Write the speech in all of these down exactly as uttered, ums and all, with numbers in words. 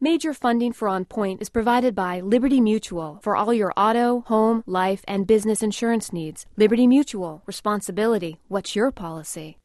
Major funding for On Point is provided by Liberty Mutual for all your auto, home, life, and business insurance needs. Liberty Mutual. Responsibility. What's your policy?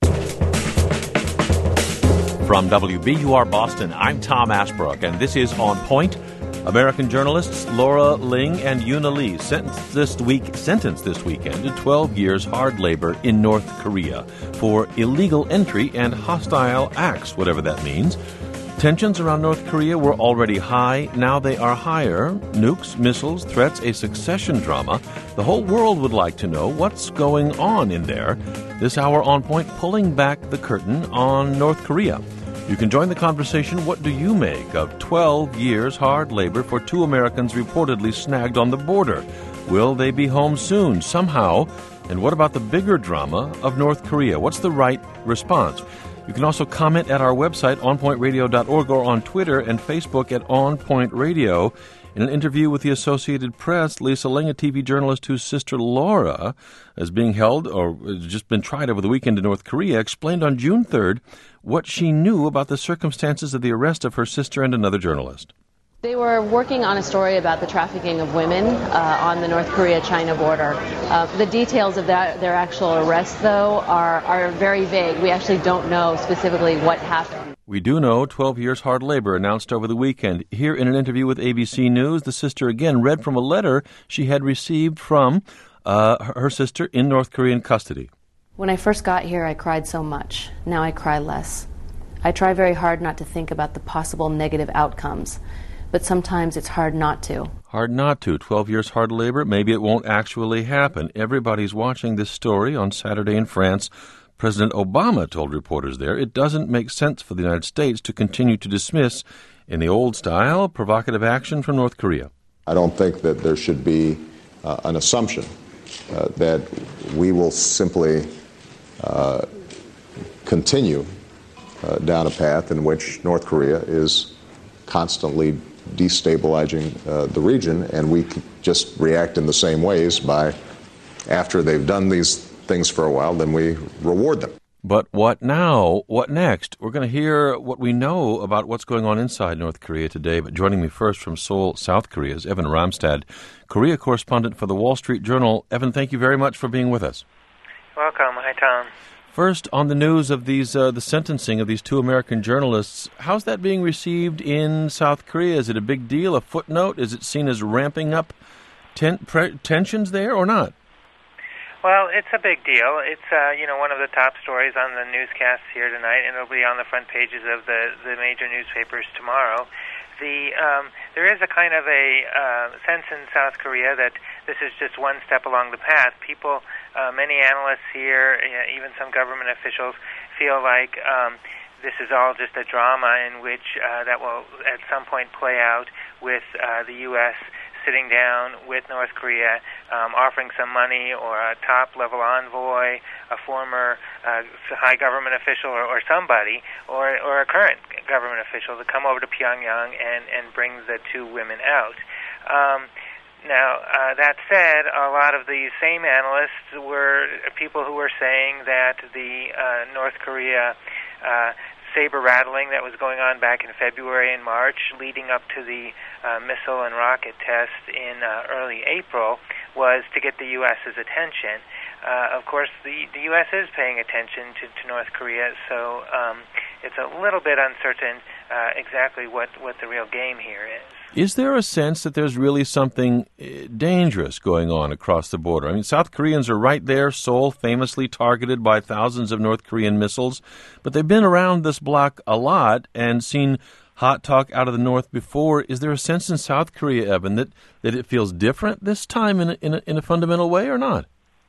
From W B U R Boston, I'm Tom Ashbrook, and this is On Point. American journalists Laura Ling and Yuna Lee sentenced this week, sentenced this weekend to twelve years hard labor in North Korea for illegal entry and hostile acts, whatever that means. Tensions around North Korea were already high. Now they are higher. Nukes, missiles, threats, a succession drama. The whole world would like to know what's going on in there. This hour On Point, pulling back the curtain on North Korea. You can join the conversation. What do you make of twelve years hard labor for two Americans reportedly snagged on the border? Will they be home soon, somehow? And what about the bigger drama of North Korea? What's the right response? You can also comment at our website, on point radio dot org, or on Twitter and Facebook at On Point Radio. In an interview with the Associated Press, Lisa Ling, a T V journalist whose sister Laura is being held or has just been tried over the weekend in North Korea, explained on June third what she knew about the circumstances of the arrest of her sister and another journalist. They were working on a story about the trafficking of women uh, on the North Korea-China border. Uh, the details of that, their actual arrest, though, are, are very vague. We actually don't know specifically what happened. We do know twelve years hard labor announced over the weekend. Here in an interview with A B C News, the sister again read from a letter she had received from uh, her sister in North Korean custody. When I first got here, I cried so much. Now I cry less. I try very hard not to think about the possible negative outcomes. But sometimes it's hard not to. Hard not to. twelve years hard labor. Maybe it won't actually happen. Everybody's watching this story. On Saturday in France, President Obama told reporters there it doesn't make sense for the United States to continue to dismiss, in the old style, provocative action from North Korea. I don't think that there should be uh, an assumption uh, that we will simply uh, continue uh, down a path in which North Korea is constantly destabilizing uh, the region, and we could just react in the same ways by, after they've done these things for a while, then we reward them. But what now? What next? We're going to hear what we know about what's going on inside North Korea today, but joining me first from Seoul, South Korea, is Evan Ramstad, Korea correspondent for the Wall Street Journal. Evan, thank you very much for being with us. Welcome. Hi, Tom. First, on the news of these, uh, the sentencing of these two American journalists, how's that being received in South Korea? Is it a big deal, a footnote? Is it seen as ramping up ten- pre- tensions there or not? Well, it's a big deal. It's uh, you know one of the top stories on the newscasts here tonight, and it'll be on the front pages of the, the major newspapers tomorrow. The um, there is a kind of a uh, sense in South Korea that this is just one step along the path. People, uh, many analysts here, you know, even some government officials, feel like um, this is all just a drama in which uh, that will at some point play out with uh, the U S sitting down with North Korea, um, offering some money, or a top-level envoy, a former uh, high government official, or, or somebody, or, or a current government official to come over to Pyongyang and, and bring the two women out. Um, now, uh, that said, a lot of these same analysts were people who were saying that the uh, North Korea uh, saber-rattling that was going on back in February and March, leading up to the uh, missile and rocket test in uh, early April, was to get the U S's attention. Uh, of course, the, the U S is paying attention to, to North Korea, so um, it's a little bit uncertain uh, exactly what, what the real game here is. Is there a sense that there's really something dangerous going on across the border? I mean, South Koreans are right there, Seoul famously targeted by thousands of North Korean missiles, but they've been around this block a lot and seen hot talk out of the north before. Is there a sense in South Korea, Evan, that, that it feels different this time in a, in, a, in a fundamental way or not?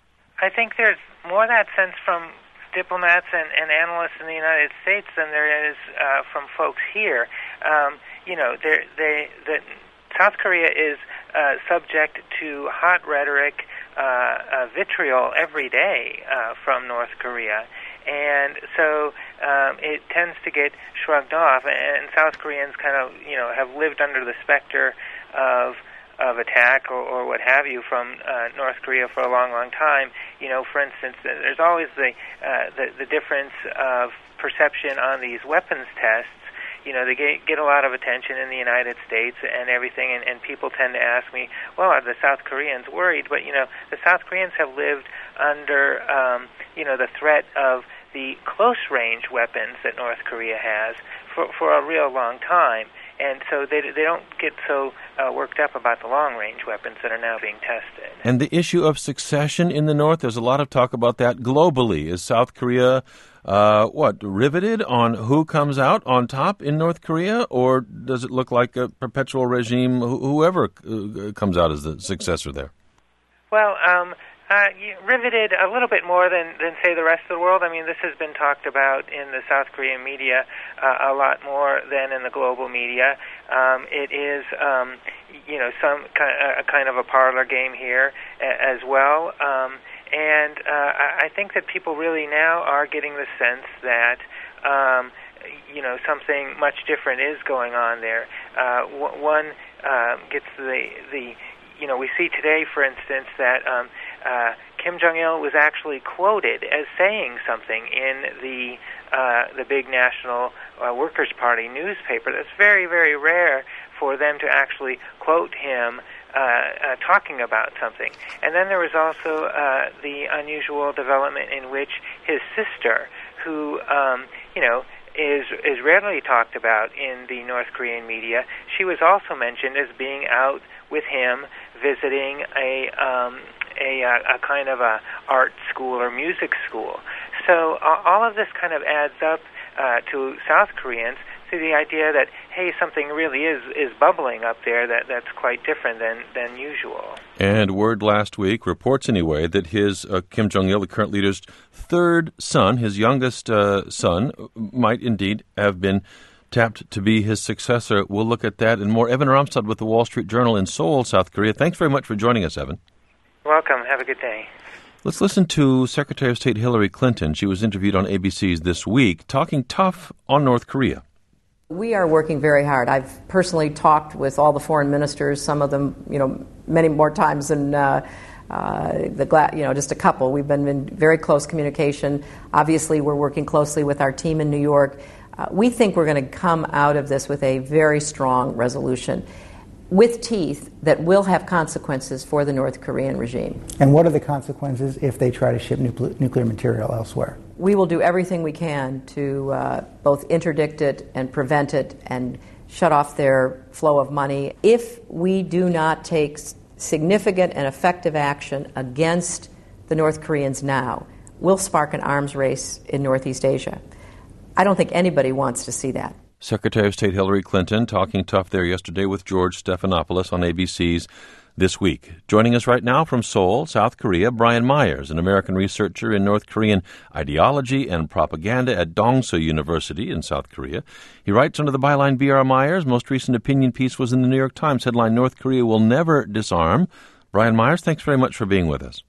I think there's more that sense from diplomats and, and analysts in the United States than there is uh, from folks here. Um, you know, they, the South Korea is uh, subject to hot rhetoric, uh, uh, vitriol every day uh, from North Korea. And so um, it tends to get shrugged off, and South Koreans kind of, you know, have lived under the specter of of attack or, or what have you from uh, North Korea for a long, long time. You know, for instance, there's always the, uh, the the difference of perception on these weapons tests. you know, they get, get a lot of attention in the United States and everything, and, and people tend to ask me, well, are the South Koreans worried? But, you know, the South Koreans have lived under, um, you know, the threat of the close-range weapons that North Korea has for, for a real long time. And so they they don't get so uh, worked up about the long-range weapons that are now being tested. And the issue of succession in the North, there's a lot of talk about that globally. Is South Korea, uh, what, riveted on who comes out on top in North Korea? Or does it look like a perpetual regime, wh- whoever uh, comes out as the successor there? Well, um... Uh, riveted a little bit more than, than, say, the rest of the world. I mean, this has been talked about in the South Korean media uh, a lot more than in the global media. Um, it is, um, you know, some kind of, a kind of a parlor game here a, as well. Um, and uh, I think that people really now are getting the sense that, um, you know, something much different is going on there. Uh, w- one uh, gets the the you know, we see today, for instance, that um, uh, Kim Jong-il was actually quoted as saying something in the uh, the big National uh, Workers' Party newspaper. That's very, very rare for them to actually quote him uh, uh, talking about something. And then there was also uh, the unusual development in which his sister, who, um, you know, is is rarely talked about in the North Korean media, she was also mentioned as being out with him visiting a um, a, a kind of a art school or music school. So uh, all of this kind of adds up uh, to South Koreans to the idea that, hey, something really is, is bubbling up there that, that's quite different than, than usual. And word last week, reports anyway, that his, uh, Kim Jong-il, the current leader's third son, his youngest uh, son, might indeed have been tapped to be his successor. We'll look at that and more. Evan Ramstad with the Wall Street Journal in Seoul, South Korea. Thanks very much for joining us, Evan. Welcome. Have a good day. Let's listen to Secretary of State Hillary Clinton. She was interviewed on A B C's This Week, talking tough on North Korea. We are working very hard. I've personally talked with all the foreign ministers, some of them, you know, many more times than uh, uh, the, gla- you know, just a couple. We've been in very close communication. Obviously, we're working closely with our team in New York. Uh, we think we're going to come out of this with a very strong resolution with teeth that will have consequences for the North Korean regime. And what are the consequences if they try to ship nu- nuclear material elsewhere? We will do everything we can to uh, both interdict it and prevent it and shut off their flow of money. If we do not take significant and effective action against the North Koreans now, we'll spark an arms race in Northeast Asia. I don't think anybody wants to see that. Secretary of State Hillary Clinton talking tough there yesterday with George Stephanopoulos on A B C's This Week. Joining us right now from Seoul, South Korea, Brian Myers, an American researcher in North Korean ideology and propaganda at Dongsu University in South Korea. He writes under the byline B R. Myers. Most recent opinion piece was in the New York Times. Headline, North Korea will never disarm. Brian Myers, thanks very much for being with us.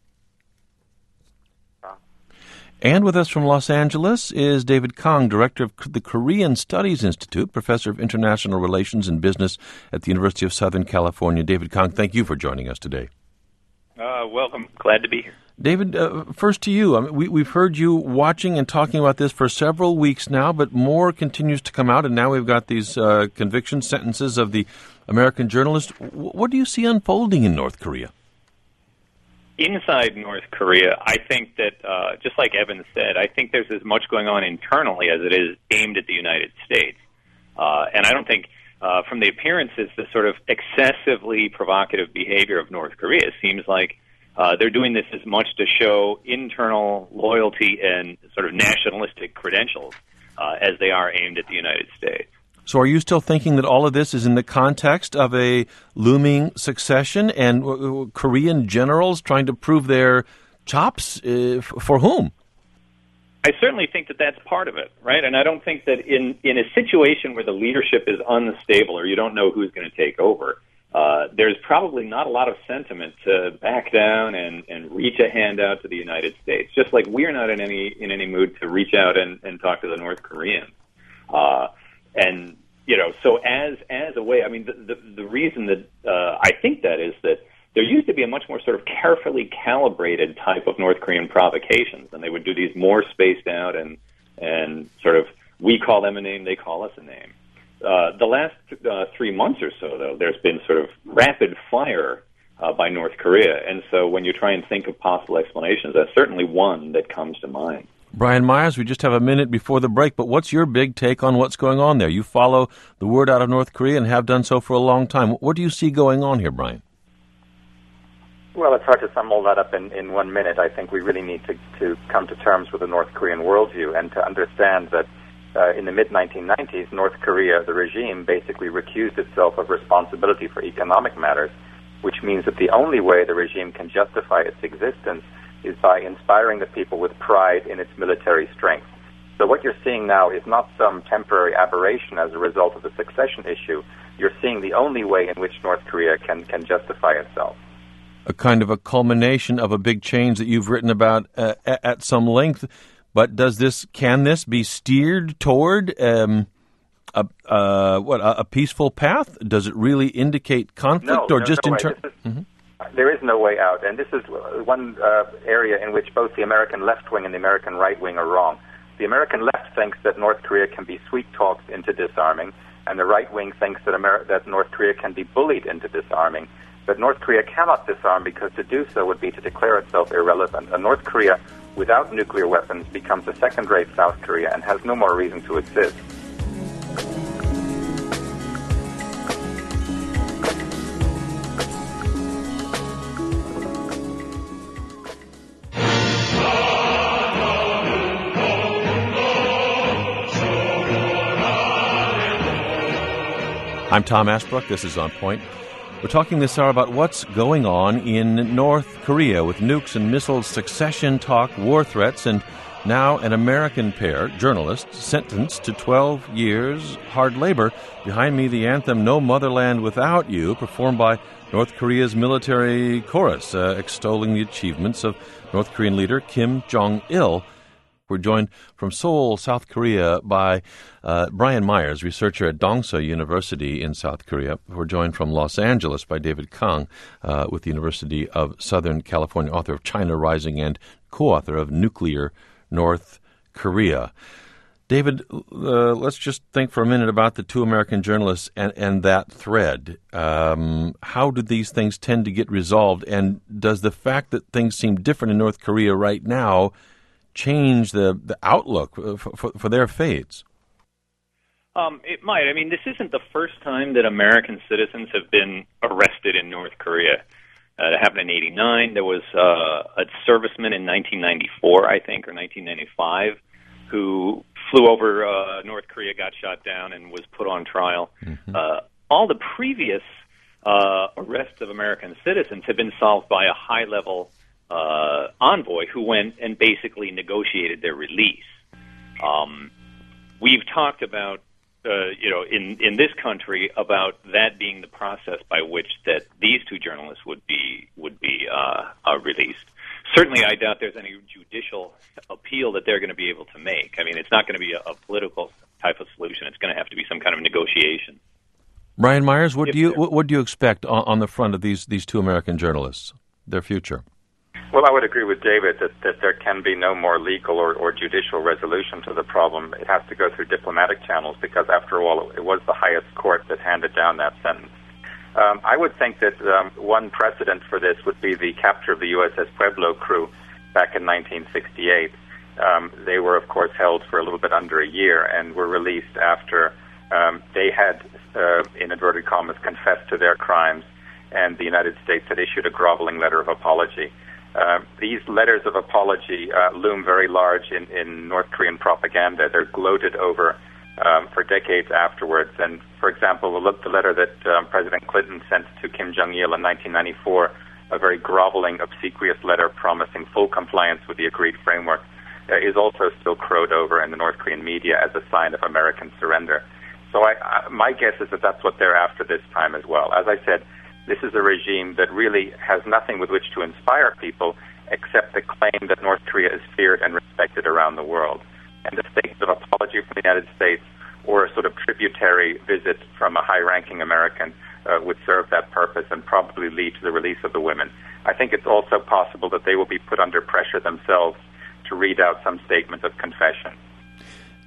And with us from Los Angeles is David Kang, director of the Korean Studies Institute, professor of international relations and business at the University of Southern California. David Kang, thank you for joining us today. Uh, welcome. Glad to be here. David, uh, first to you. I mean, we, we've heard you watching and talking about this for several weeks now, but more continues to come out, and now we've got these uh, conviction sentences of the American journalist. What do you see unfolding in North Korea? Inside North Korea, I think that, uh, just like Evan said, I think there's as much going on internally as it is aimed at the United States. Uh, and I don't think, uh, from the appearances, the sort of excessively provocative behavior of North Korea seems like uh, they're doing this as much to show internal loyalty and sort of nationalistic credentials uh, as they are aimed at the United States. So are you still thinking that all of this is in the context of a looming succession and uh, Korean generals trying to prove their chops uh, f- for whom? I certainly think that that's part of it, right? And I don't think that in, in a situation where the leadership is unstable or you don't know who's going to take over, uh, there's probably not a lot of sentiment to back down and, and reach a hand out to the United States, just like we're not in any in any mood to reach out and, and talk to the North Koreans. Uh, and, you know, so as as a way, I mean, the, the, the reason that uh, I think that is that there used to be a much more sort of carefully calibrated type of North Korean provocations, and they would do these more spaced out and and sort of we call them a name, they call us a name. Uh, the last uh, three months or so, though, there's been sort of rapid fire uh, by North Korea. And so when you try and think of possible explanations, that's certainly one that comes to mind. Brian Myers, we just have a minute before the break, but what's your big take on what's going on there? You follow the word out of North Korea and have done so for a long time. What do you see going on here, Brian? Well, it's hard to sum all that up in, in one minute. I think we really need to, to come to terms with the North Korean worldview and to understand that uh, in the mid nineteen nineties, North Korea, the regime, basically recused itself of responsibility for economic matters, which means that the only way the regime can justify its existence is by inspiring the people with pride in its military strength. So what you're seeing now is not some temporary aberration as a result of the succession issue. You're seeing the only way in which North Korea can, can justify itself. A kind of a culmination of a big change that you've written about uh, at some length. But does this, can this be steered toward um, a uh, what a, a peaceful path? Does it really indicate conflict, no, or no, just no in terms? Mm-hmm. There is no way out, and this is one uh, area in which both the American left wing and the American right wing are wrong. The American left thinks that North Korea can be sweet-talked into disarming, and the right wing thinks that, Amer- that North Korea can be bullied into disarming. But North Korea cannot disarm because to do so would be to declare itself irrelevant. And North Korea, without nuclear weapons, becomes a second-rate South Korea and has no more reason to exist. I'm Tom Asbrook. This is On Point. We're talking this hour about what's going on in North Korea with nukes and missiles, succession talk, war threats, and now an American pair, journalists, sentenced to twelve years hard labor. Behind me, the anthem No Motherland Without You, performed by North Korea's military chorus, uh, extolling the achievements of North Korean leader Kim Jong-il. We're joined from Seoul, South Korea, by uh, Brian Myers, researcher at Dongsa University in South Korea. We're joined from Los Angeles by David Kang uh, with the University of Southern California, author of China Rising and co-author of Nuclear North Korea. David, uh, let's just think for a minute about the two American journalists and, and that thread. Um, how do these things tend to get resolved? And does the fact that things seem different in North Korea right now change the, the outlook for, for, for their fates? Um, it might. I mean, this isn't the first time that American citizens have been arrested in North Korea. Uh, it happened in eighty-nine. There was uh, a serviceman in nineteen ninety-four, I think, or nineteen ninety-five, who flew over uh, North Korea, got shot down, and was put on trial. Mm-hmm. Uh, all the previous uh, arrests of American citizens have been solved by a high-level uh, envoy who went and basically negotiated their release. Um, we've talked about, uh, you know, in, in this country about that being the process by which that these two journalists would be would be uh, uh, released. Certainly, I doubt there's any judicial appeal that they're going to be able to make. I mean, it's not going to be a, a political type of solution. It's going to have to be some kind of negotiation. Brian Myers, what if do you what, what do you expect on, on the front of these these two American journalists, their future? Well, I would agree with David that, that there can be no more legal or, or judicial resolution to the problem. It has to go through diplomatic channels because, after all, it was the highest court that handed down that sentence. Um, I would think that um, one precedent for this would be the capture of the U S S Pueblo crew back in nineteen sixty-eight. Um, they were, of course, held for a little bit under a year and were released after um, they had, uh, in inverted commas, confessed to their crimes, and the United States had issued a groveling letter of apology. Uh, these letters of apology uh, loom very large in, in North Korean propaganda. They're gloated over um, for decades afterwards. And, for example, the letter that um, President Clinton sent to Kim Jong-il in nineteen ninety-four, a very groveling, obsequious letter promising full compliance with the agreed framework, uh, is also still crowed over in the North Korean media as a sign of American surrender. So I, I, my guess is that that's what they're after this time as well. As I said, this is a regime that really has nothing with which to inspire people except the claim that North Korea is feared and respected around the world. And the statement of apology from the United States or a sort of tributary visit from a high-ranking American uh, would serve that purpose and probably lead to the release of the women. I think it's also possible that they will be put under pressure themselves to read out some statement of confession.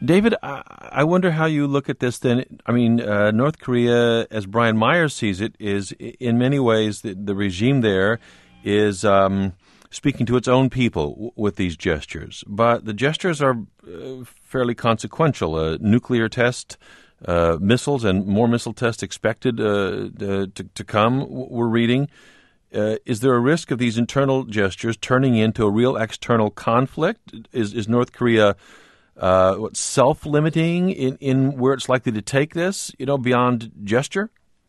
David, I, I wonder how you look at this then. I mean, uh, North Korea, as Brian Myers sees it, is in many ways the, the regime there is um, speaking to its own people w- with these gestures. But the gestures are uh, fairly consequential. A nuclear test, uh, missiles, and more missile tests expected uh, uh, to, to come, we're reading. Uh, is there a risk of these internal gestures turning into a real external conflict? Is, is North Korea uh, what, self-limiting in, in where it's likely to take this, you know, beyond gesture?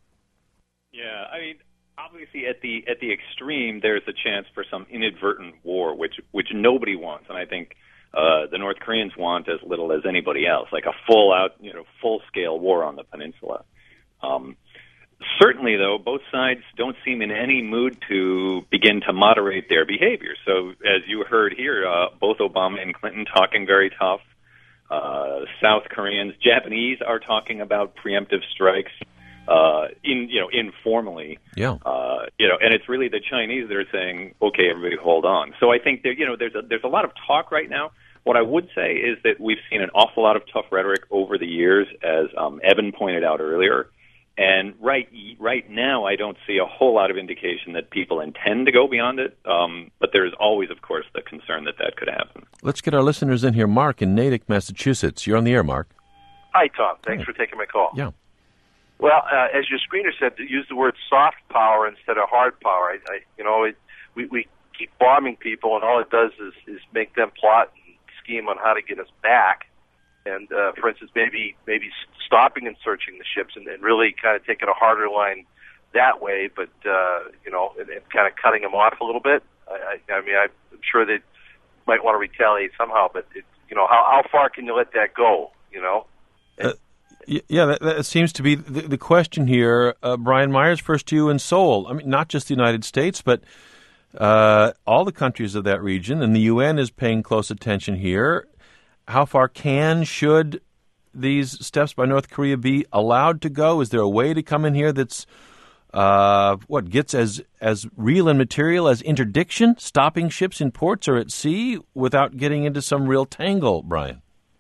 Yeah, I mean, obviously at the at the extreme, there's a chance for some inadvertent war, which which nobody wants, and I think uh, the North Koreans want as little as anybody else, like a full-out, you know, full-scale war on the peninsula. Um, certainly, though, both sides don't seem in any mood to begin to moderate their behavior. So, as you heard here, uh, both Obama and Clinton talking very tough. Uh, South Koreans, Japanese are talking about preemptive strikes. Uh, in you know, informally, yeah. Uh, you know, and it's really the Chinese that are saying, "Okay, everybody, hold on." So I think there, you know, there's a there's a lot of talk right now. What I would say is that we've seen an awful lot of tough rhetoric over the years, as um, Evan pointed out earlier. And right right now, I don't see a whole lot of indication that people intend to go beyond it. Um, but there's always, of course, the concern that that could happen. Let's get our listeners in here. Mark in Natick, Massachusetts. You're on the air, Mark. Hi, Tom. Thanks Hi. for taking my call. Yeah. Well, uh, as your screener said, to use the word soft power instead of hard power. I, I you know, it, we we keep bombing people, and all it does is is make them plot and scheme on how to get us back. And uh, for instance, maybe maybe stopping and searching the ships, and, and really kind of taking a harder line that way. But uh, you know, and, and kind of cutting them off a little bit. I, I, I mean, I'm sure they might want to retaliate somehow. But it, you know, how how far can you let that go? You know. Uh, Yeah, that, that seems to be the, the question here. Uh, Brian Myers, first to you in Seoul. I mean, not just the United States, but uh, all the countries of that region, and the U N is paying close attention here. How far can, should these steps by North Korea be allowed to go? Is there a way to come in here that's, uh, what, gets as, as real and material as interdiction, stopping ships in ports or at sea without getting into some real tangle, Brian?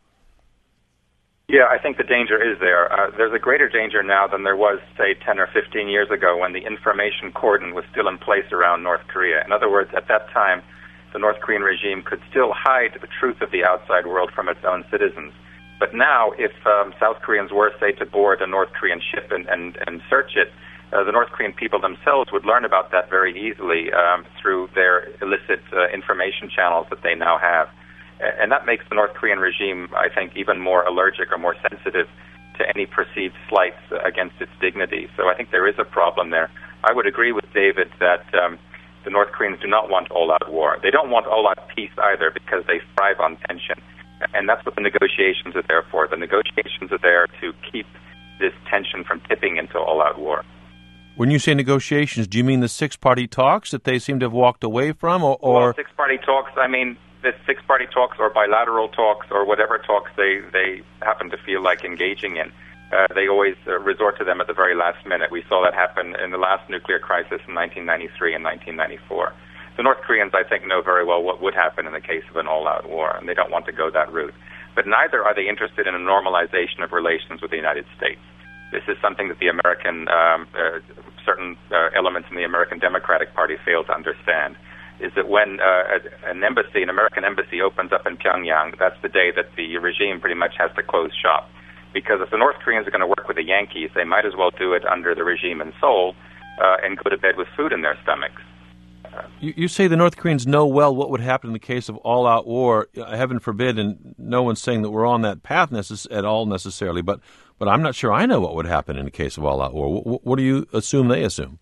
Yeah, I think the danger is there. Uh, there's a greater danger now than there was, say, ten or fifteen years ago when the information cordon was still in place around North Korea. In other words, at that time, the North Korean regime could still hide the truth of the outside world from its own citizens. But now, if um, South Koreans were, say, to board a North Korean ship and, and, and search it, uh, the North Korean people themselves would learn about that very easily um, through their illicit uh, information channels that they now have. And that makes the North Korean regime, I think, even more allergic or more sensitive to any perceived slights against its dignity. So I think there is a problem there. I would agree with David that um, the North Koreans do not want all-out war. They don't want all-out peace either because they thrive on tension. And that's what the negotiations are there for. The negotiations are there to keep this tension from tipping into all-out war. When you say negotiations, do you mean the six-party talks that they seem to have walked away from? Or, or... Well, six-party talks, I mean... the six-party talks or bilateral talks or whatever talks they, they happen to feel like engaging in, uh, they always uh, resort to them at the very last minute. We saw that happen in the last nuclear crisis in nineteen ninety-three and nineteen ninety-four. The North Koreans, I think, know very well what would happen in the case of an all-out war, and they don't want to go that route. But neither are they interested in a normalization of relations with the United States. This is something that the American, um, uh, certain uh, elements in the American Democratic Party fail to understand. Is that when uh, an embassy, an American embassy opens up in Pyongyang, that's the day that the regime pretty much has to close shop. Because if the North Koreans are going to work with the Yankees, they might as well do it under the regime in Seoul uh, and go to bed with food in their stomachs. Uh, you, you say the North Koreans know well what would happen in the case of all-out war. Heaven forbid, and no one's saying that we're on that path necess- at all necessarily, but, but I'm not sure I know what would happen in the case of all-out war. What, what do you assume they assume?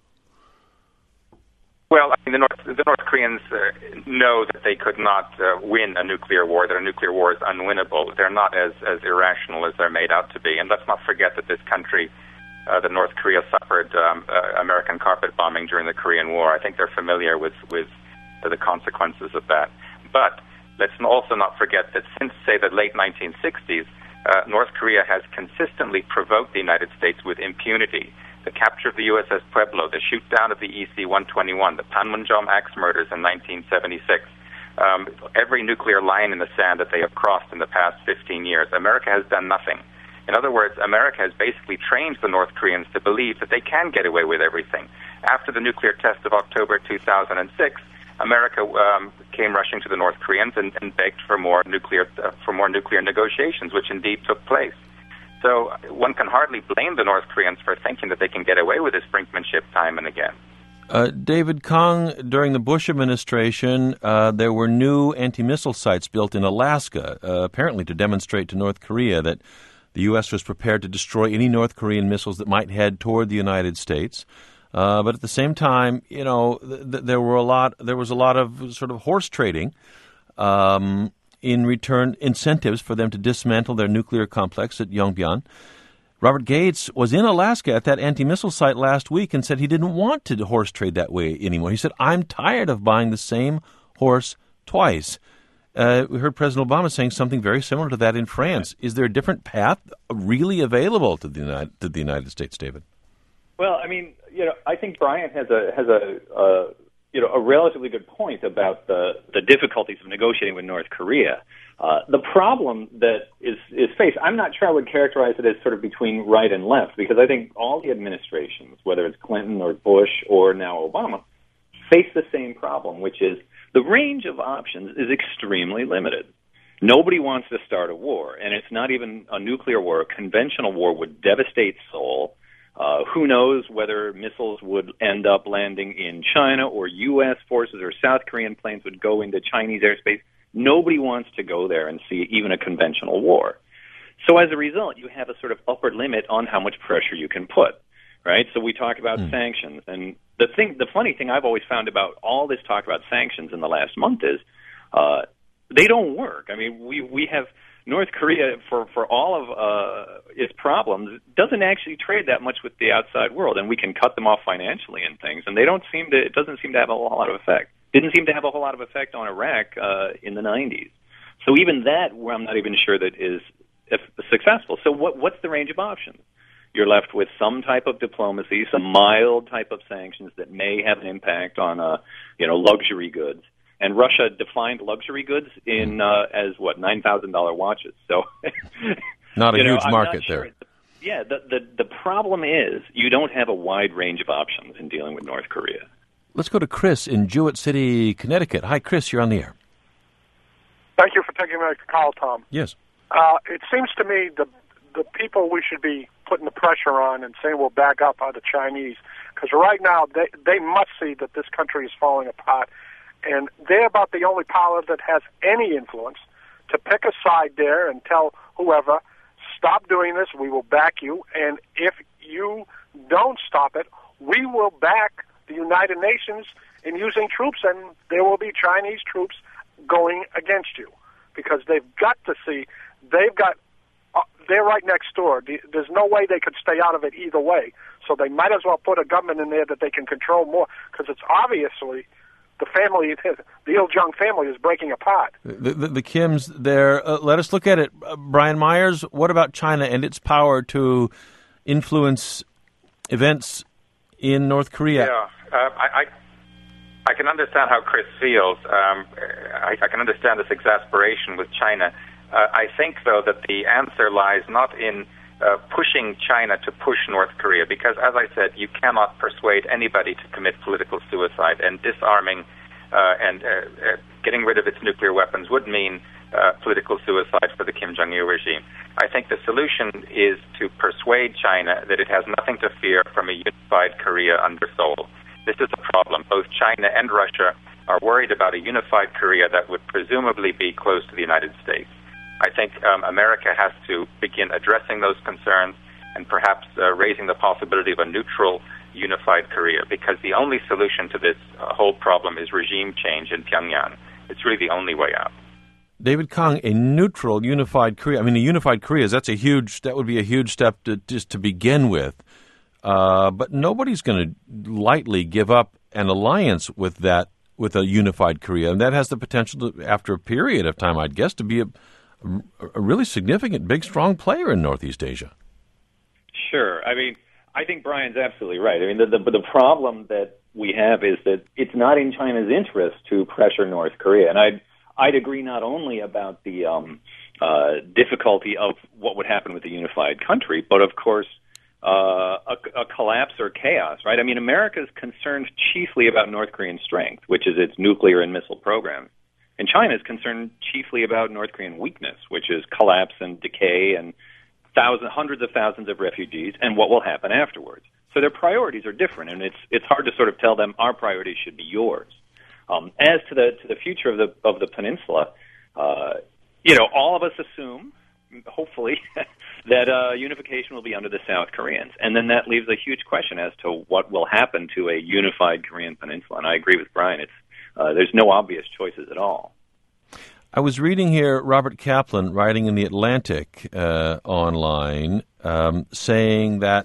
Well, I mean, the North, the North Koreans uh, know that they could not uh, win a nuclear war, that a nuclear war is unwinnable. They're not as, as irrational as they're made out to be. And let's not forget that this country, uh, that North Korea, suffered um, uh, American carpet bombing during the Korean War. I think they're familiar with, with uh, the consequences of that. But let's also not forget that since, say, the late nineteen sixties, uh, North Korea has consistently provoked the United States with impunity. The capture of the U S S Pueblo, the shoot down of the E C one twenty-one, the Panmunjom axe murders in nineteen seventy-six. um, every nuclear line in the sand that they have crossed in the past fifteen years. America has done nothing. In other words, America has basically trained the North Koreans to believe that they can get away with everything. After the nuclear test of October two thousand six, America um, came rushing to the North Koreans and, and begged for more nuclear uh, for more nuclear negotiations, which indeed took place. So one can hardly blame the North Koreans for thinking that they can get away with this brinkmanship time and again. Uh, David Kong, during the Bush administration, uh, there were new anti-missile sites built in Alaska, uh, apparently to demonstrate to North Korea that the U S was prepared to destroy any North Korean missiles that might head toward the United States. Uh, but at the same time, you know, th- th- there were a lot. There was a lot of sort of horse trading. Um, in return, incentives for them to dismantle their nuclear complex at Yongbyon. Robert Gates was in Alaska at that anti-missile site last week and said he didn't want to horse trade that way anymore. He said, I'm tired of buying the same horse twice. Uh, we heard President Obama saying something very similar to that in France. Is there a different path really available to the United, to the United States, David? Well, I mean, you know, I think Brian has a has a uh, you know a relatively good point about the the difficulties of negotiating with North Korea. Uh, the problem that is is faced, I'm not sure I would characterize it as sort of between right and left, because I think all the administrations, whether it's Clinton or Bush or now Obama, face the same problem, which is the range of options is extremely limited. Nobody wants to start a war, and it's not even a nuclear war. A conventional war would devastate Seoul. Uh, who knows whether missiles would end up landing in China or U S forces or South Korean planes would go into Chinese airspace. Nobody wants to go there and see even a conventional war. So as a result, you have a sort of upper limit on how much pressure you can put, right? So we talk about mm. sanctions. And the thing, the funny thing I've always found about all this talk about sanctions in the last month is uh, they don't work. I mean, we, we have North Korea, for, for all of uh, its problems, doesn't actually trade that much with the outside world, and we can cut them off financially and things, and they don't seem to, it doesn't seem to have a whole lot of effect. Didn't seem to have a whole lot of effect on Iraq uh, in the nineties. So even that, where I'm not even sure that is successful. So what, what's the range of options? You're left with some type of diplomacy, some mild type of sanctions that may have an impact on, uh, you know, luxury goods. And Russia defined luxury goods in uh, as what nine thousand dollar watches. So not a you know, huge I'm market not sure. there. Yeah, the, the the problem is you don't have a wide range of options in dealing with North Korea. Let's go to Chris in Jewett City, Connecticut. Hi, Chris. You're on the air. Thank you for taking my call, Tom. Yes. Uh, it seems to me the the people we should be putting the pressure on and saying we'll back up are the Chinese, because right now they they must see that this country is falling apart. And they're about the only power that has any influence to pick a side there and tell whoever, stop doing this, we will back you. And if you don't stop it, we will back the United Nations in using troops, and there will be Chinese troops going against you. Because they've got to see, they've got, uh, they're right next door. There's no way they could stay out of it either way. So they might as well put a government in there that they can control more, because it's obviously the family, the Il-jung family, is breaking apart. The, the, the Kims there, uh, let us look at it. Uh, Brian Myers, what about China and its power to influence events in North Korea? Yeah, uh, I, I I can understand how Chris feels. Um, I, I can understand this exasperation with China. Uh, I think, though, that the answer lies not in Uh, pushing China to push North Korea, because, as I said, you cannot persuade anybody to commit political suicide, and disarming uh, and uh, uh, getting rid of its nuclear weapons would mean uh, political suicide for the Kim Jong-il regime. I think the solution is to persuade China that it has nothing to fear from a unified Korea under Seoul. This is a problem. Both China and Russia are worried about a unified Korea that would presumably be close to the United States. I think um, America has to begin addressing those concerns and perhaps uh, raising the possibility of a neutral, unified Korea, because the only solution to this uh, whole problem is regime change in Pyongyang. It's really the only way out. David Kong, a neutral, unified Korea. I mean, a unified Korea, that's a huge, that would be a huge step to just to begin with. Uh, but nobody's going to lightly give up an alliance with that, with a unified Korea. And that has the potential to, after a period of time, I'd guess, to be a a really significant, big, strong player in Northeast Asia. Sure. I mean, I think Brian's absolutely right. I mean, the, the, the problem that we have is that it's not in China's interest to pressure North Korea. And I'd, I'd agree not only about the um, uh, difficulty of what would happen with a unified country, but of course uh, a, a collapse or chaos, right? I mean, America's concerned chiefly about North Korean strength, which is its nuclear and missile program. And China is concerned chiefly about North Korean weakness, which is collapse and decay and thousands, hundreds of thousands of refugees, and what will happen afterwards. So their priorities are different, and it's it's hard to sort of tell them our priorities should be yours. Um, as to the to the future of the of the peninsula, uh, you know, all of us assume, hopefully, that uh, unification will be under the South Koreans, and then that leaves a huge question as to what will happen to a unified Korean peninsula. And I agree with Brian; it's uh, there's no obvious choices at all. I was reading here Robert Kaplan writing in The Atlantic uh, online, um, saying that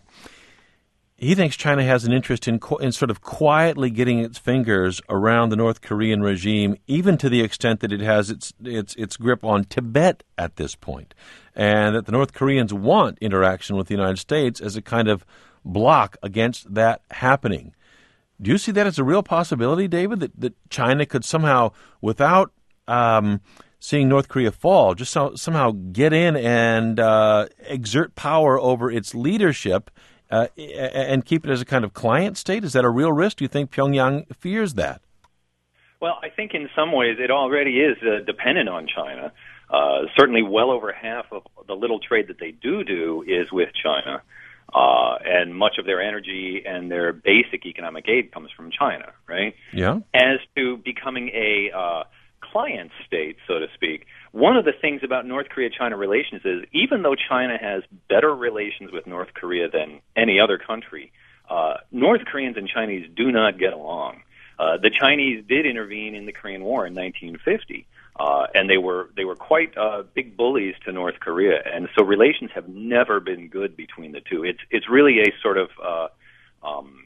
he thinks China has an interest in, in sort of quietly getting its fingers around the North Korean regime, even to the extent that it has its its its grip on Tibet at this point, and that the North Koreans want interaction with the United States as a kind of block against that happening. Do you see that as a real possibility, David, that, that China could somehow, without Um, seeing North Korea fall, just so, somehow get in and uh, exert power over its leadership uh, and keep it as a kind of client state? Is that a real risk? Do you think Pyongyang fears that? Well, I think in some ways it already is uh, dependent on China. Uh, certainly well over half of the little trade that they do do is with China. Uh, and much of their energy and their basic economic aid comes from China, right? Yeah. As to becoming a uh, client state, so to speak, one of the things about North Korea-China relations is even though China has better relations with North Korea than any other country, uh, North Koreans and Chinese do not get along. Uh, the Chinese did intervene in the Korean War in nineteen fifty, uh, and they were they were quite uh, big bullies to North Korea, and so relations have never been good between the two. It's it's really a sort of uh, um,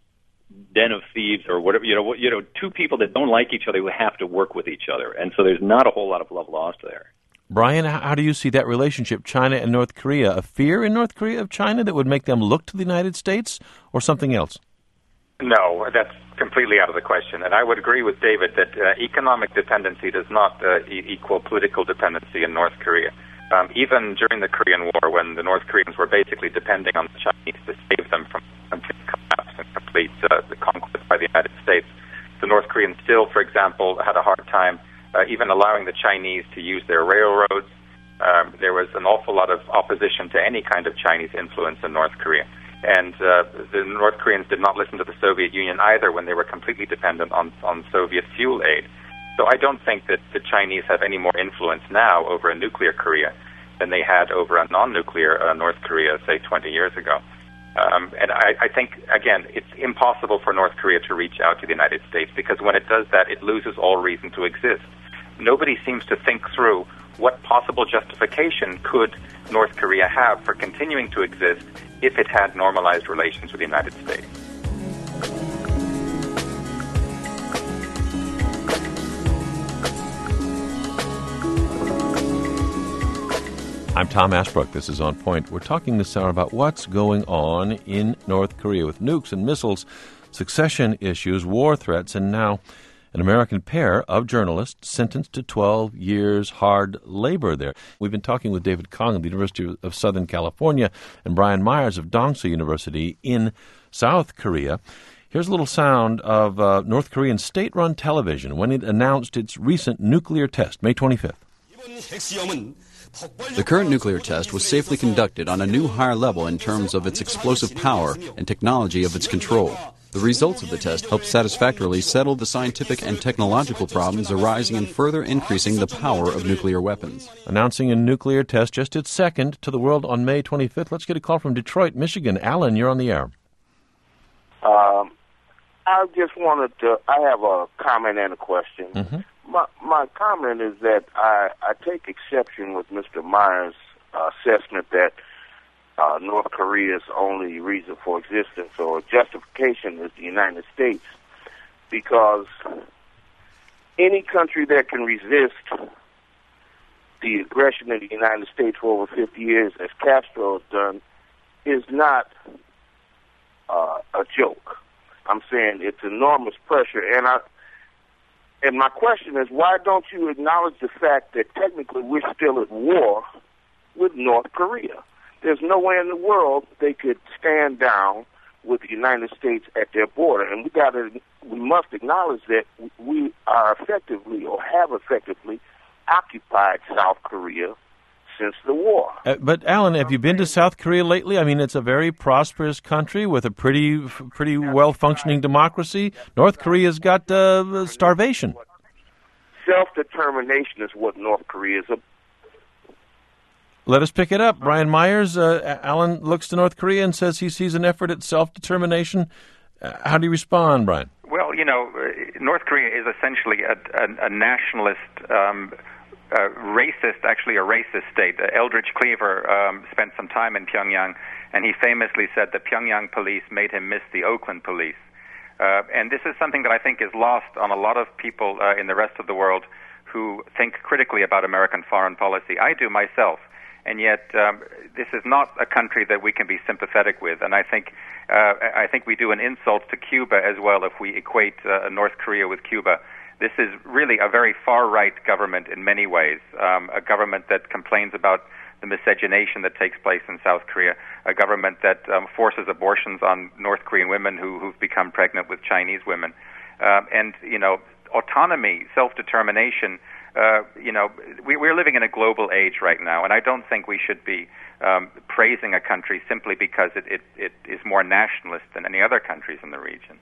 den of thieves or whatever, you know, you know, two people that don't like each other who have to work with each other. And so there's not a whole lot of love lost there. Brian, how do you see that relationship, China and North Korea? A fear in North Korea of China that would make them look to the United States, or something else? No, that's completely out of the question. And I would agree with David that uh, economic dependency does not uh, e- equal political dependency in North Korea. Um, even during the Korean War, when the North Koreans were basically depending on the Chinese to save them from complete collapse and complete uh, the conquest by the United States, the North Koreans still, for example, had a hard time uh, even allowing the Chinese to use their railroads. Um, there was an awful lot of opposition to any kind of Chinese influence in North Korea. And uh, the North Koreans did not listen to the Soviet Union either when they were completely dependent on, on Soviet fuel aid. So I don't think that the Chinese have any more influence now over a nuclear Korea than they had over a non-nuclear uh, North Korea, say, twenty years ago. Um, and I, I think, again, it's impossible for North Korea to reach out to the United States because when it does that, it loses all reason to exist. Nobody seems to think through what possible justification could North Korea have for continuing to exist if it had normalized relations with the United States. I'm Tom Ashbrook. This is On Point. We're talking this hour about what's going on in North Korea with nukes and missiles, succession issues, war threats, and now an American pair of journalists sentenced to twelve years hard labor there. We've been talking with David Kong of the University of Southern California and Brian Myers of Dongsu University in South Korea. Here's a little sound of uh, North Korean state-run television when it announced its recent nuclear test, May twenty-fifth. The current nuclear test was safely conducted on a new higher level in terms of its explosive power and technology of its control. The results of the test helped satisfactorily settle the scientific and technological problems arising in further increasing the power of nuclear weapons. Announcing a nuclear test, just its second to the world on May twenty-fifth. Let's get a call from Detroit, Michigan. Alan, you're on the air. Um, I just wanted to, I have a comment and a question. Mm-hmm. My my comment is that I, I take exception with Mister Myers' uh, assessment that uh, North Korea's only reason for existence or justification is the United States, because any country that can resist the aggression of the United States for over fifty years, as Castro has done, is not uh, a joke. I'm saying it's enormous pressure, and I and my question is, why don't you acknowledge the fact that technically we're still at war with North Korea? There's no way in the world they could stand down with the United States at their border, and we got to we must acknowledge that we are effectively or have effectively occupied South Korea since the war. Uh, but Alan, have you been to South Korea lately? I mean, it's a very prosperous country with a pretty, pretty well-functioning democracy. North Korea's got uh, starvation. Self-determination is what North Korea is about. Let us pick it up. Brian Myers, uh, Alan looks to North Korea and says he sees an effort at self-determination. Uh, how do you respond, Brian? Well, you know, North Korea is essentially a, a, a nationalist, um, uh, racist, actually a racist state. Uh, Eldridge Cleaver um, spent some time in Pyongyang, and he famously said the Pyongyang police made him miss the Oakland police. Uh, and this is something that I think is lost on a lot of people uh, in the rest of the world who think critically about American foreign policy. I do myself. And yet, um, this is not a country that we can be sympathetic with. And I think, uh, I think we do an insult to Cuba as well if we equate uh, North Korea with Cuba. This is really a very far-right government in many ways, um, a government that complains about the miscegenation that takes place in South Korea, a government that um, forces abortions on North Korean women who, who've become pregnant with Chinese women. Um, and, you know, autonomy, self-determination. Uh, you know, we, we're living in a global age right now, and I don't think we should be um, praising a country simply because it, it, it is more nationalist than any other countries in the region.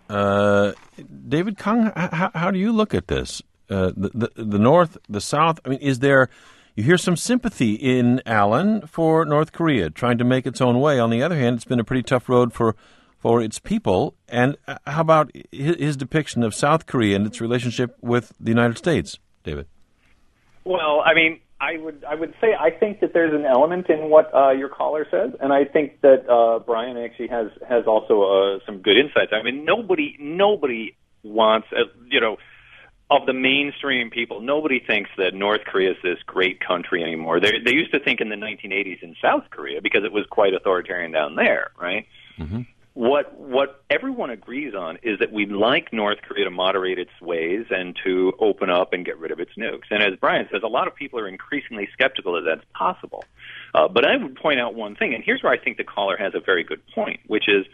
Uh, David Kung, how, how do you look at this? Uh, the, the the North, the South. I mean, is there? You hear some sympathy in Alan for North Korea trying to make its own way. On the other hand, it's been a pretty tough road for for its people. And how about his, his depiction of South Korea and its relationship with the United States? David? Well, I mean, I would I would say I think that there's an element in what uh, your caller says, and I think that uh, Brian actually has has also uh, some good insights. I mean, nobody nobody wants, uh, you know, of the mainstream people, nobody thinks that North Korea is this great country anymore. They they used to think in the nineteen eighties in South Korea because it was quite authoritarian down there, right? Mm-hmm. What what everyone agrees on is that we'd like North Korea to moderate its ways and to open up and get rid of its nukes. And as Brian says, a lot of people are increasingly skeptical that that's possible. Uh, but I would point out one thing, and here's where I think the caller has a very good point, which is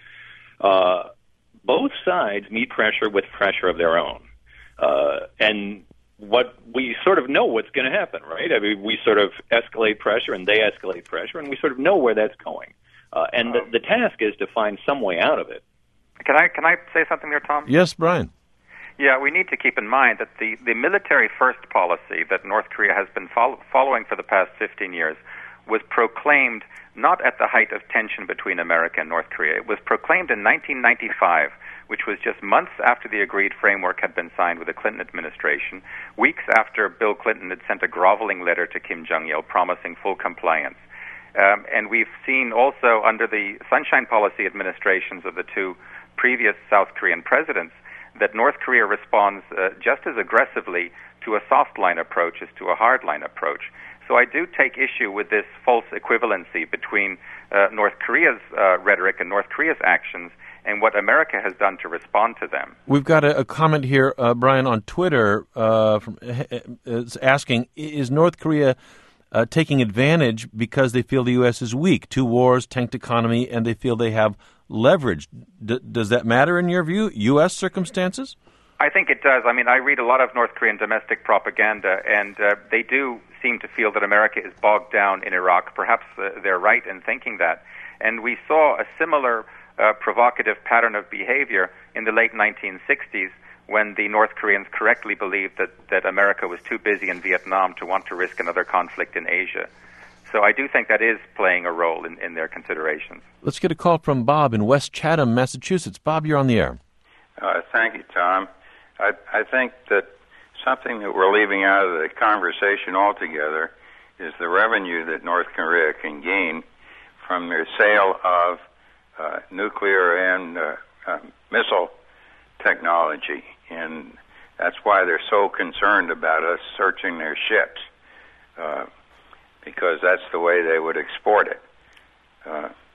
uh, both sides meet pressure with pressure of their own. Uh, and what we sort of know what's going to happen, right? I mean, we sort of escalate pressure and they escalate pressure, and we sort of know where that's going. Uh, and the, the task is to find some way out of it. Can I can I say something there, Tom? Yes, Brian. Yeah, we need to keep in mind that the, the military-first policy that North Korea has been follow, following for the past fifteen years was proclaimed not at the height of tension between America and North Korea. It was proclaimed in nineteen ninety-five, which was just months after the agreed framework had been signed with the Clinton administration, weeks after Bill Clinton had sent a groveling letter to Kim Jong-il promising full compliance. Um, and we've seen also under the Sunshine Policy administrations of the two previous South Korean presidents that North Korea responds uh, just as aggressively to a soft line approach as to a hard line approach. So I do take issue with this false equivalency between uh, North Korea's uh, rhetoric and North Korea's actions and what America has done to respond to them. We've got a, a comment here, uh, Brian, on Twitter uh, from, uh, asking, is North Korea Uh, taking advantage because they feel the U S is weak? Two wars, tanked economy, and they feel they have leverage. D- does that matter in your view, U S circumstances? I think it does. I mean, I read a lot of North Korean domestic propaganda, and uh, they do seem to feel that America is bogged down in Iraq. Perhaps uh, they're right in thinking that. And we saw a similar uh, provocative pattern of behavior in the late nineteen sixties when the North Koreans correctly believed that, that America was too busy in Vietnam to want to risk another conflict in Asia. So I do think that is playing a role in, in their considerations. Let's get a call from Bob in West Chatham, Massachusetts. Bob, you're on the air. Uh, thank you, Tom. I, I think that something that we're leaving out of the conversation altogether is the revenue that North Korea can gain from their sale of uh, nuclear and uh, uh, missile technology. And that's why they're so concerned about us searching their ships, uh, because that's the way they would export it. Uh,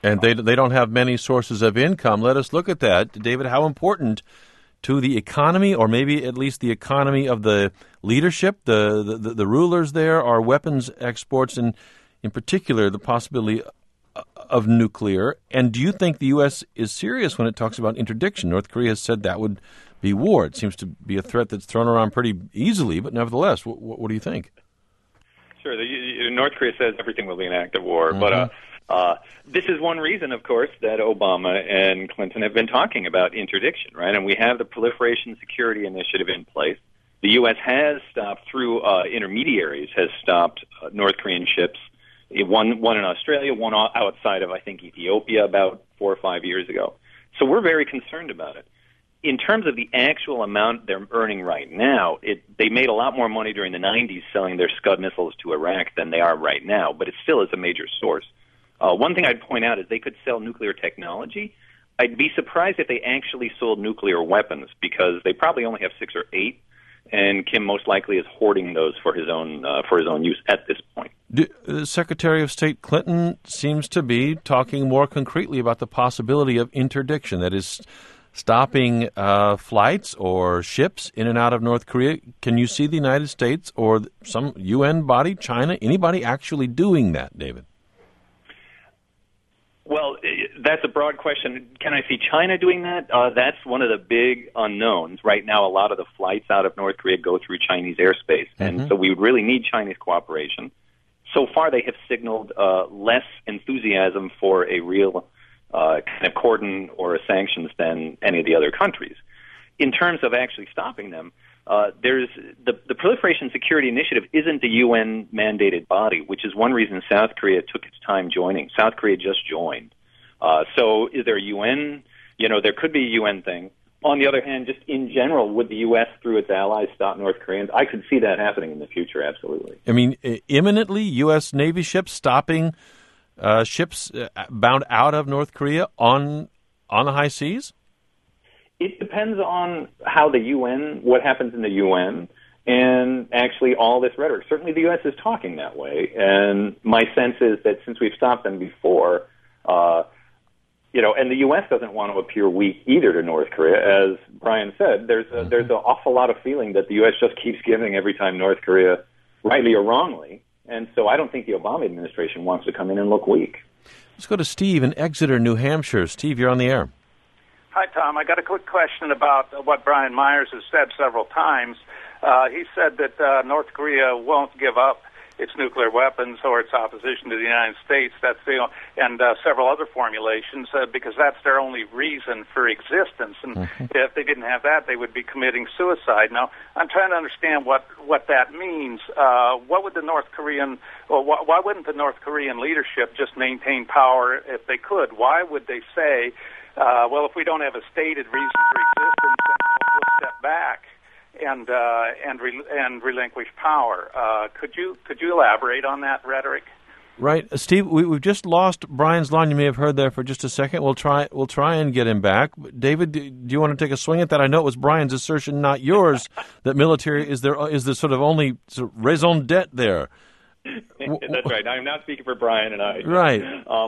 And they they don't have many sources of income. Let us look at that. David, how important to the economy, or maybe at least the economy of the leadership, the, the, the rulers there, are weapons exports, and in particular the possibility of nuclear? And do you think the U S is serious when it talks about interdiction? North Korea has said that would be war. It seems to be a threat that's thrown around pretty easily, but nevertheless, what, what do you think? Sure. The, North Korea says everything will be an act of war, mm-hmm. but uh, uh, this is one reason, of course, that Obama and Clinton have been talking about interdiction, right? And we have the Proliferation Security Initiative in place. The U S has stopped, through uh, intermediaries, has stopped uh, North Korean ships, one, one in Australia, one outside of, I think, Ethiopia about four or five years ago. So we're very concerned about it. In terms of the actual amount they're earning right now, it, they made a lot more money during the nineties selling their Scud missiles to Iraq than they are right now, but it still is a major source. Uh, one thing I'd point out is they could sell nuclear technology. I'd be surprised if they actually sold nuclear weapons, because they probably only have six or eight, and Kim most likely is hoarding those for his own uh, for his own use at this point. Do, uh, Secretary of State Clinton seems to be talking more concretely about the possibility of interdiction, that is, stopping uh, flights or ships in and out of North Korea. Can you see the United States or some U N body, China, anybody actually doing that, David? Well, that's a broad question. Can I see China doing that? Uh, that's one of the big unknowns. Right now, a lot of the flights out of North Korea go through Chinese airspace, and mm-hmm. so we would really need Chinese cooperation. So far, they have signaled uh, less enthusiasm for a real uh, kind of cordon or a sanctions than any of the other countries. In terms of actually stopping them, Uh, there's the, the Proliferation Security Initiative isn't a U N-mandated body, which is one reason South Korea took its time joining. South Korea just joined. Uh, so is there a U N? You know, there could be a U N thing. On the other hand, just in general, would the U S, through its allies, stop North Koreans? I could see that happening in the future, absolutely. I mean, imminently, U S Navy ships stopping uh, ships bound out of North Korea on on the high seas? It depends on how the U N, what happens in the U N, and actually all this rhetoric. Certainly the U S is talking that way, and my sense is that since we've stopped them before, uh, you know, and the U S doesn't want to appear weak either to North Korea. As Brian said, there's a, there's an awful lot of feeling that the U S just keeps giving every time North Korea, rightly or wrongly, and so I don't think the Obama administration wants to come in and look weak. Let's go to Steve in Exeter, New Hampshire. Steve, you're on the air. Hi, Tom. I got a quick question about what Brian Myers has said several times. Uh, he said that uh, North Korea won't give up its nuclear weapons or its opposition to the United States. That's the and uh, several other formulations uh, because that's their only reason for existence. And mm-hmm. if they didn't have that, they would be committing suicide. Now, I'm trying to understand what what that means. Uh, what would the North Korean, or wh- why wouldn't the North Korean leadership just maintain power if they could? Why would they say, Uh, well, if we don't have a stated reason for existence, then we'll step back and uh, and re- and relinquish power? Uh, could you could you elaborate on that rhetoric? Right, uh, Steve. We, we've just lost Brian's line. You may have heard there for just a second. We'll try. We'll try and get him back. David, do, do you want to take a swing at that? I know it was Brian's assertion, not yours, that military is there is the sort of only sort of raison d'etre there. That's right. I'm not speaking for Brian and I. Right. Um,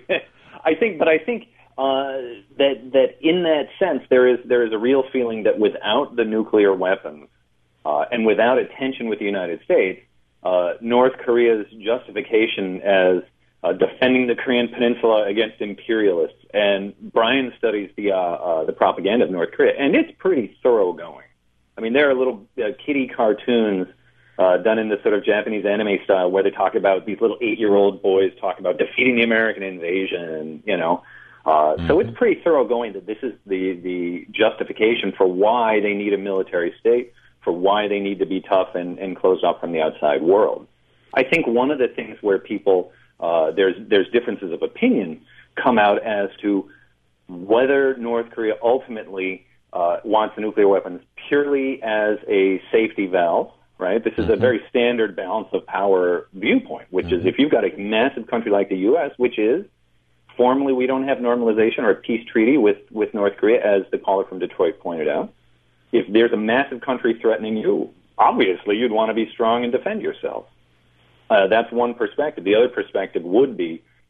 I think, but I think. Uh, that that in that sense there is there is a real feeling that without the nuclear weapons uh, and without a tension with the United States, uh, North Korea's justification as uh, defending the Korean Peninsula against imperialists, and Brian studies the uh, uh, the propaganda of North Korea, and it's pretty thoroughgoing. I mean, there are little uh, kiddie cartoons uh, done in this sort of Japanese anime style where they talk about these little eight-year-old boys talk about defeating the American invasion, and you know. Uh, mm-hmm. So it's pretty thoroughgoing that this is the, the justification for why they need a military state, for why they need to be tough and, and closed off from the outside world. I think one of the things where people, uh, there's, there's differences of opinion come out as to whether North Korea ultimately uh, wants the nuclear weapons purely as a safety valve, right? This is mm-hmm. a very standard balance of power viewpoint, which mm-hmm. is if you've got a massive country like the U S, which is formally, we don't have normalization or a peace treaty with, with North Korea, as the caller from Detroit pointed out. If there's a massive country threatening you, obviously you'd want to be strong and defend yourself. Uh, that's one perspective. The other perspective would be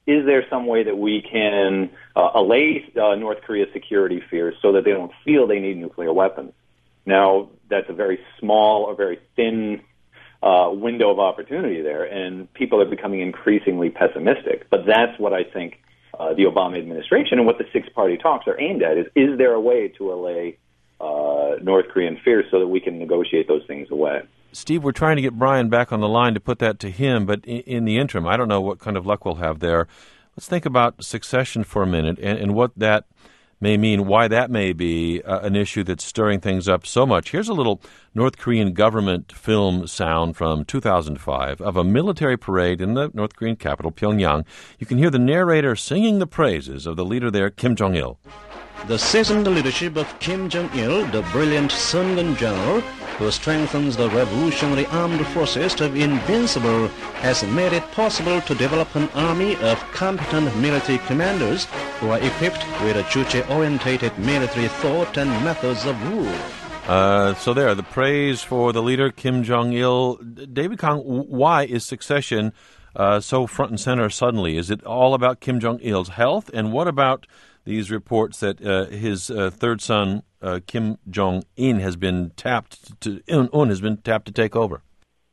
is there some way that we can uh, allay uh, North Korea's security fears so that they don't feel they need nuclear weapons? Now, that's a very small or very thin uh, window of opportunity there, and people are becoming increasingly pessimistic. But that's what I think uh, the Obama administration and what the six-party talks are aimed at, is is there a way to allay uh, North Korean fears so that we can negotiate those things away? Steve, we're trying to get Brian back on the line to put that to him, but in, in the interim, I don't know what kind of luck we'll have there. Let's think about succession for a minute and, and what that may mean, why that may be uh, an issue that's stirring things up so much. Here's a little North Korean government film sound from two thousand five of a military parade in the North Korean capital, Pyongyang. You can hear the narrator singing the praises of the leader there, Kim Jong-il. The seasoned leadership of Kim Jong-il, the brilliant Sungun general, who strengthens the revolutionary armed forces to be invincible, has made it possible to develop an army of competent military commanders who are equipped with a Juche-orientated military thought and methods of rule. Uh, so there, the praise for the leader, Kim Jong-il. David Kong, why is succession uh, so front and center suddenly? Is it all about Kim Jong-il's health? And what about these reports that uh, his uh, third son, uh, Kim Jong-un, has been tapped to Un has been tapped to take over?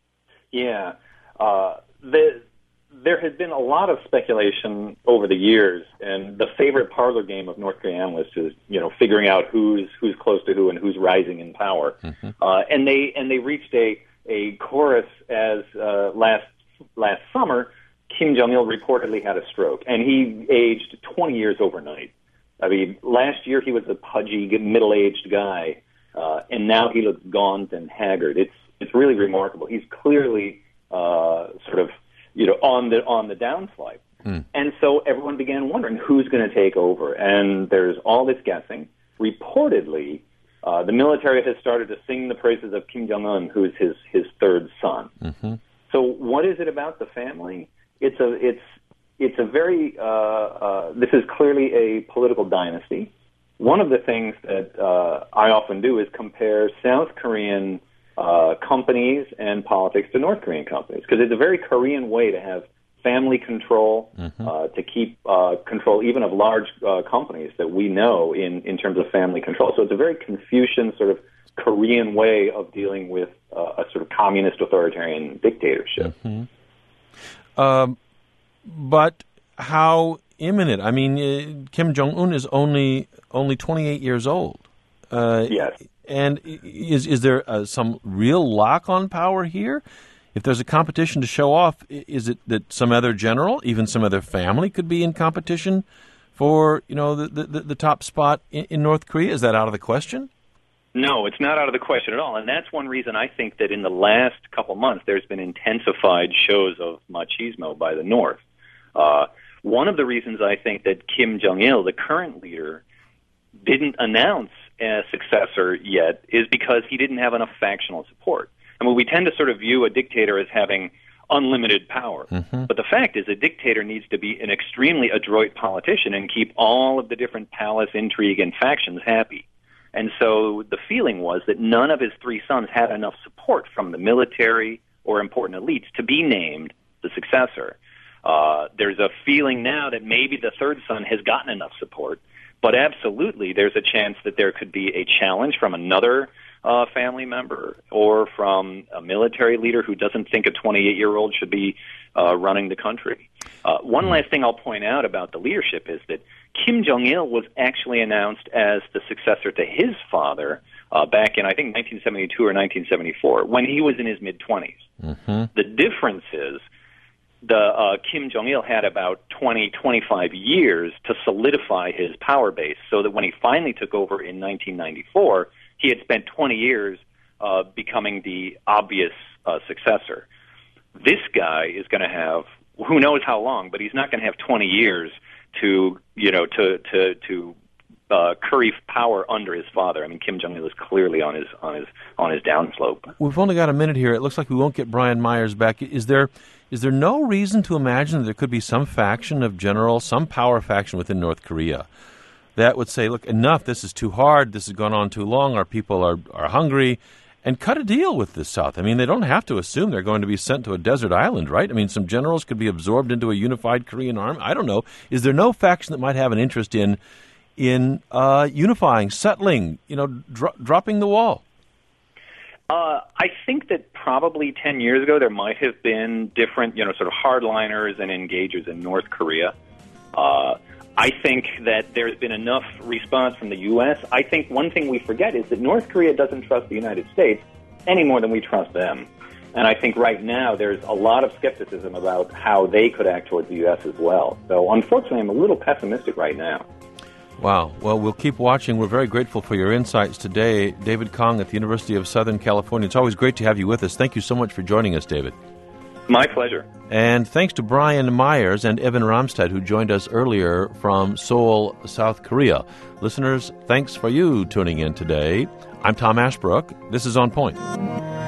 Yeah, uh, the, there has been a lot of speculation over the years, and the favorite parlor game of North Korean analysts is, you know, figuring out who's who's close to who and who's rising in power. Mm-hmm. Uh, and they and they reached a a chorus as uh, last last summer. Kim Jong-il reportedly had a stroke, and he aged twenty years overnight. I mean, last year he was a pudgy, middle-aged guy, uh, and now he looks gaunt and haggard. It's it's really remarkable. He's clearly uh, sort of, you know, on the on the downslide. Mm. And so everyone began wondering who's going to take over. And there's all this guessing. Reportedly, uh, the military has started to sing the praises of Kim Jong-un, who is his his third son. Mm-hmm. So what is it about the family? It's a it's it's a very uh, uh, this is clearly a political dynasty. One of the things that uh, I often do is compare South Korean uh, companies and politics to North Korean companies, because it's a very Korean way to have family control, mm-hmm. uh, to keep uh, control even of large uh, companies that we know in, in terms of family control. So it's a very Confucian sort of Korean way of dealing with uh, a sort of communist authoritarian dictatorship. Mm-hmm. Um, but how imminent? I mean, uh, Kim Jong-un is only only twenty-eight years old. Uh, yes. And is is there uh, some real lock on power here? If there's a competition to show off, is it that some other general, even some other family, could be in competition for, you know, the the, the top spot in, in North Korea? Is that out of the question? No, it's not out of the question at all. And that's one reason I think that in the last couple months there's been intensified shows of machismo by the North. Uh, one of the reasons I think that Kim Jong-il, the current leader, didn't announce a successor yet is because he didn't have enough factional support. I mean, we tend to sort of view a dictator as having unlimited power. Mm-hmm. But the fact is a dictator needs to be an extremely adroit politician and keep all of the different palace intrigue and factions happy. And so the feeling was that none of his three sons had enough support from the military or important elites to be named the successor. Uh, there's a feeling now that maybe the third son has gotten enough support, but absolutely there's a chance that there could be a challenge from another uh, family member or from a military leader who doesn't think a twenty-eight-year-old should be uh, running the country. Uh, one last thing I'll point out about the leadership is that Kim Jong-il was actually announced as the successor to his father uh, back in, I think, nineteen seventy-two or nineteen seventy-four, when he was in his mid-twenties. Mm-hmm. The difference is the uh, Kim Jong-il had about twenty, twenty-five years to solidify his power base, so that when he finally took over in nineteen ninety-four, he had spent twenty years uh, becoming the obvious uh, successor. This guy is going to have, who knows how long, but he's not going to have twenty years to, you know, to to to uh, curry power under his father. I mean, Kim Jong-il is clearly on his on his on his downslope. We've only got a minute here. It looks like we won't get Brian Myers back. Is there is there no reason to imagine that there could be some faction of general, some power faction within North Korea that would say, look, enough, this is too hard, this has gone on too long, our people are, are hungry, and cut a deal with the South. I mean, they don't have to assume they're going to be sent to a desert island, right? I mean, some generals could be absorbed into a unified Korean army. I don't know. Is there no faction that might have an interest in in uh, unifying, settling, you know, dro- dropping the wall? Uh, I think that probably ten years ago there might have been different, you know, sort of hardliners and engagers in North Korea. Uh, I think that there's been enough response from the U S. I think one thing we forget is that North Korea doesn't trust the United States any more than we trust them. And I think right now there's a lot of skepticism about how they could act towards the U S as well. So unfortunately, I'm a little pessimistic right now. Wow. Well, we'll keep watching. We're very grateful for your insights today. David Kong at the University of Southern California. It's always great to have you with us. Thank you so much for joining us, David. My pleasure. And thanks to Brian Myers and Evan Ramstad, who joined us earlier from Seoul, South Korea. Listeners, thanks for you tuning in today. I'm Tom Ashbrook. This is On Point.